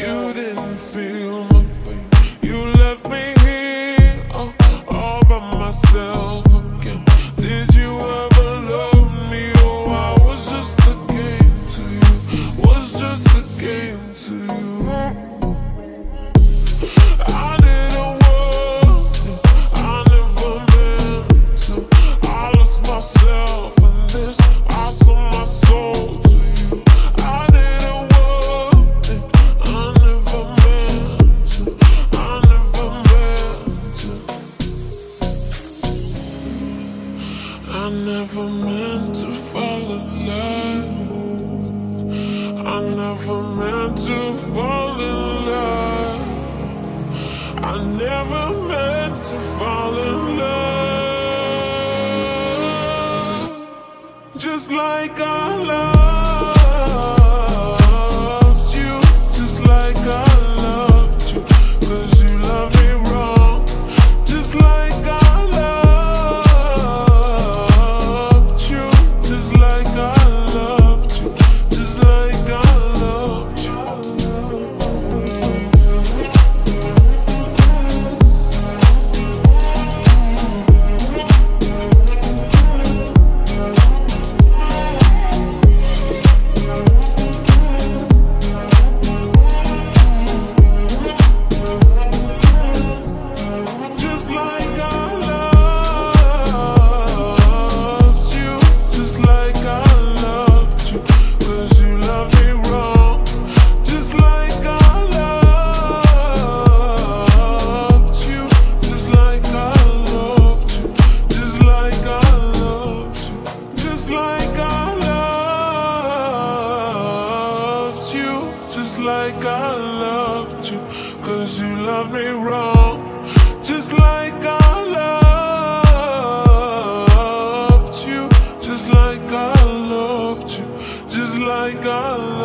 You didn't feel my pain. You left me here, all by myself again. Did you ever love me? Oh, I was just a game to you. Was just a game to you. I didn't want it, I never meant to. I lost myself in this, I sold my soul to you. I didn't want it, I never meant to. I never meant to. I never meant to fall in love. I never meant to fall in love. I never meant to fall in love. Just like I loved you, just like I loved you, 'cause you love me wrong. Just like I loved you, just like I loved you, just like I loved you. Just like I loved you, just like I loved you, 'cause you love me wrong. Just like I loved you, just like I loved you, just like I loved you, just like I loved you, just like I loved you, 'cause you love me wrong. Just like I loved you, just like I loved you, just like I loved you.